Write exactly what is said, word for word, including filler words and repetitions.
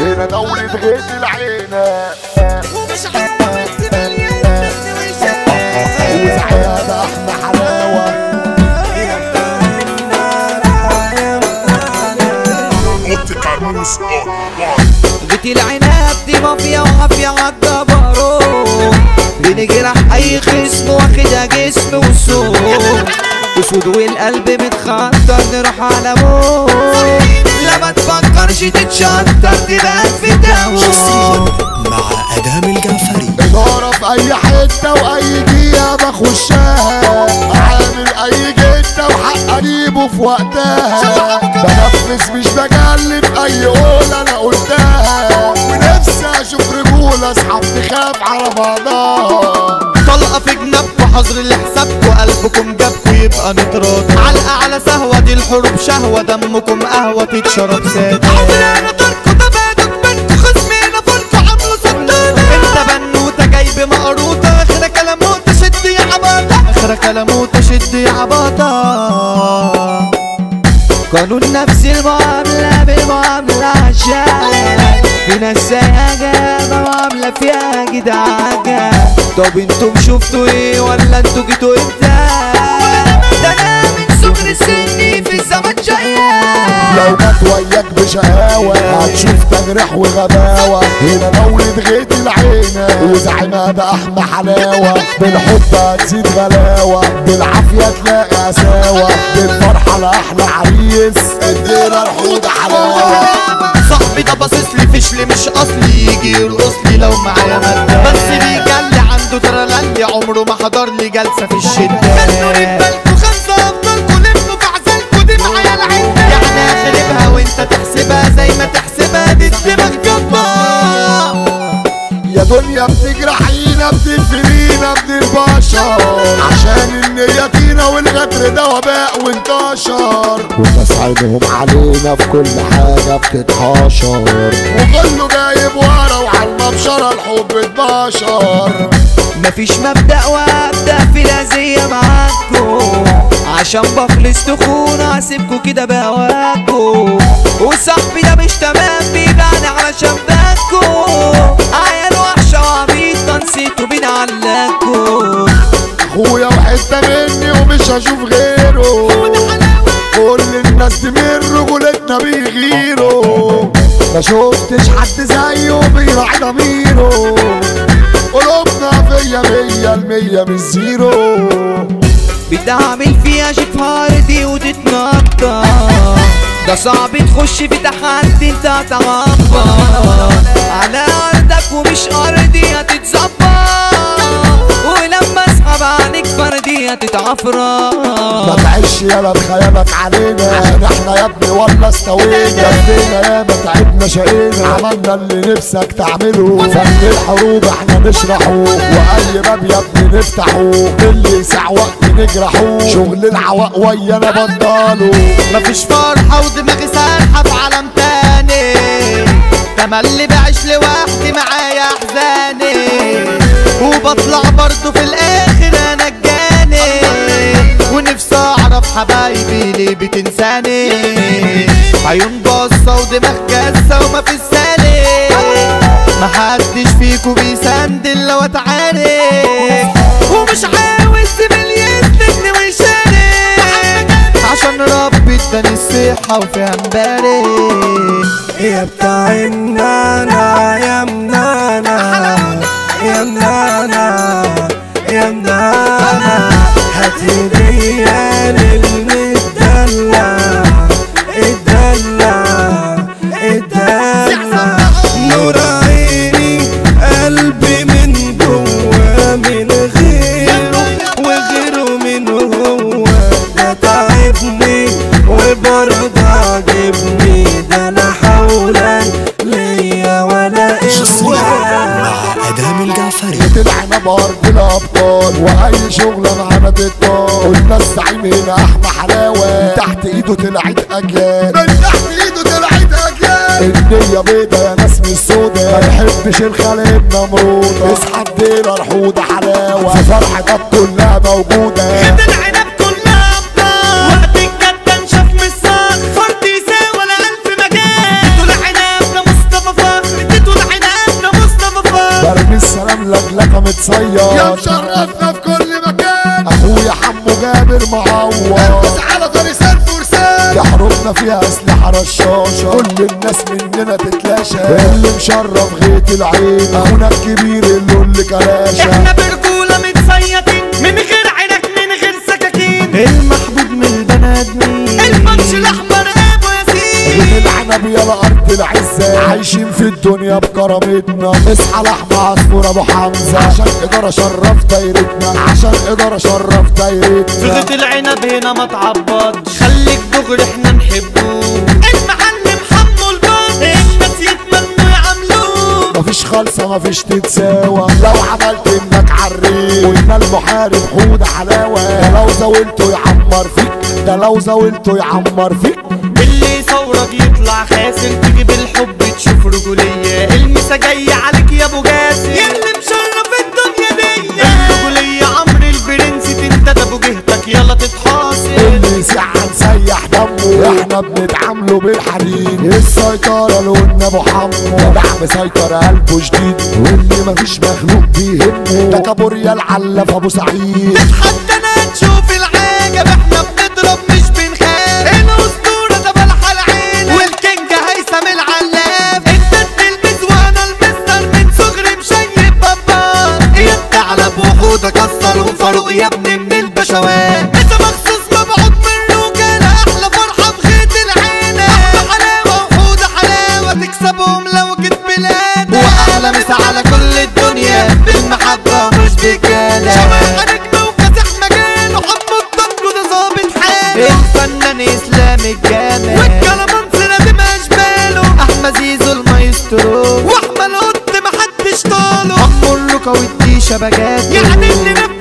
هنا دولة غيت العينة ومش عارف تمليان وزعيادة احنا حلاوة حط كرموس بيت العناب دي مافيا وعافية عالجبروت بنجرح اي خصم واخدها جسم وسوق اسود والقلب متخطر نروح على موت لا ما تفكرش تتشطر تبقى في داوود مع ادهم الجعفري. إدارة في أي حتة وأي جهة بخشها عامل أي جتة وحق أجيبه في وقتها بنفذ مش بجلب أي قول أنا قلتها ونفسي أشوف رجولة أصحاب تخاف على بعضها طلقة في جنبكوا حظر لحسابكوا قلبكم جابكوا يبقى نتراض علقة على سهوة دي الحروب شهوة دمكم قهوة تتشرب سادة عمرنا طركوا تبادك بينكوا خصمينا فولكوا عملوا صدقنا انت بنوتة جايب مقروطة اخرة كلاموتة شد يا عباطة اخرة كلاموتة شد يا عباطة قانون نفس المعاملة بالمعاملة عشان في ناس سياجة معاملة فيها جدعاجة طب انتم شفتوا ايه ولا انتوا جيتوا امتى ده انا من صغر سني في الزمن جاية لو جت وياك بشقاوة هتشوف تجريح وغباوة هنا دولة غيت العينة وزعيمة ده أحمى حلاوة بالحب هتزيد غلاوة بالعافية تلاقي قساوة بالفرحة لأحلى عريس ادينا الحوضة حلاوة صاحبي ده باصصلي فشلي مش اصلي يجي يرقصلي لو معايا مادة بس بيجلي عنده ترللي عمره ما حضر لي جلسة في الشدة خلوا بالكوا خمسة افضلكوا لموا في عزلكوا دي معايا العدة يعني اخربها وانت تحسبها زي ما تحسبها دي الدماغ جنبها يا دنيا بتجرحينا بتقفلينا بنتبشر عشان النياتينا والغدر ده وباء وانتشر والناس عينهم علينا في كل حاجة بتتحاشر وكله جايب ورا وعلى المبشرة الحب اتبشر مفيش مبدأ وابدأ في الأذية معاكو عشان بخلص تخون هسيبكو كده بهواكو وصاحبي ده مش تمام بيبعني علشان باكو عيال وحشة وعبيطة نسيتوا بنعلقكو اخويا وحتة مني ومش هشوف غيره كل الناس دي من رجولتنا بيغيروا ما شفتش حد زيه بيراعي ضميره قلوبنا فيا مية المية مش زيرو بتعمل فيها شفار دي وتتنطط ده صعب تخش في تحدي انت هتعبر على ارضك ومش ارضي هتتظبط ولما اسحب عنك فردي هتتعفرط ما تعيش يالا بخيالك علينا عشان احنا يا ابني ولا استوينا لفينا ياما تعبنا شقينا عملنا اللي نفسك تعمله فن الحروب احنا نشرحه واي باب يا ابني نفتحه اللي يسع وقت نجرحه شغل العواق ويانا بطاله مفيش فرحة ودماغي سارحة في عالم تاني تملي بعيش لوحدي معايا احزاني وبطلع برضو في الاخر انا الجاني ونفسي اعرف حبايبي ليه بتنساني عيون باصة ودماغ جاسة وما في السالي محدش فيكو بيسندل لو اتعارك ومش عاوز زميل يسندني ويشارك عشان ربي اداني الصحة وفيها مبارك يا بتاع النانا يا منانا يا منانا يا منانا هات هدية للمدلع اتدلع اتدلع نور عيني قلبي من جوا من غيره وغيره من هو ده تعبني وبرضه عجبني ده انا حولا ليا ولا قوة مع ادهم الجعفري. طلعنا بارض الابطال واي شغله معانا تطال قلنا الزعيم هنا احمى حلاوه من تحت ايده طلعت اجيال من تحت ايده طلعت اجيال الدنيا بيضه يا ناس مش سودا ما يحبش الخلق نمروده اصحى الديره الحوضه حلاوه في فرحتك كلها موجوده غدا العنب كلها ابطال وقت الجد نشاف من الصاغ فرد يساوي ولا الف مجال طول عنب ده مصطفى فخر البس على فرسان فرسان يحرمنا فيها اسلحة رشاشة كل الناس مننا تتلاشى اللي مشرف غيت العين اخونا الكبير اللي اللي كلاشة احنا برجولة متصيطين من غير عينك من غير سكاكين المحبوب من البني ادمين البطش الاحمر ابو ياسين غيت العنب يلا ارض العزة عايشين في الدنيا بكرامتنا اصحى لحمة عصفور ابو حمزة عشان ادارة شرف دايرتنا عشان ادارة شرف في دايرتنا غيط العنب هنا ما تعبطش خليك دغري احنا نحبوه المحل محمو البط الناس يتمنوا يعملوه مفيش خالصة مفيش تتساوى لو عملت انك عريق قلنا المحارب حود حلاوة ده لو زاولته يعمر فيك ده لو زاولته يعمر فيك اللي ثورك يطلع خاسر تيجي بالحب تشوف رجولية المسا جاي عليك يا ابو جاسر ياللي مشرف الدنيا دي الرجولية عمرو البرنس تنتدى ابو جهتك يلا تتحاصر اللي يسيح هنسيح دمه احنا بنتعامله بالحديد السيطرة لقلنا ابو حمو جدع مسيطر قلبه شديد واللي مفيش مخلوق بيهمه ده كابوريا العلاف ابو سعيد تتحدى تشوف العجب احنا بنضرب مش بنخاف الاسطورة ده بلح العين والكينج هيثم العلاف انت بتلبس وانا المستر من صغري مشيب بابا يا الثعلب وحودة كسر وفاروق يا ابني من البشوات انت مخصوص مبعوث من روكا احلى فرحة في غيط العين احلى حلاوة وحودة حلاوة تكسبهم لو جيت بلاد واحلى مسا على كل الدنيا بالمحبة مش بكلام شباب نجم وكاسح مجال وحب الضنك ده ظابط حاله الفنان اسلام الجامع والكلامانسي لازم اشباله احمد زيزو المايسترو واحمد قط محدش طاله عمو الركا والديشة بجد يعني اللي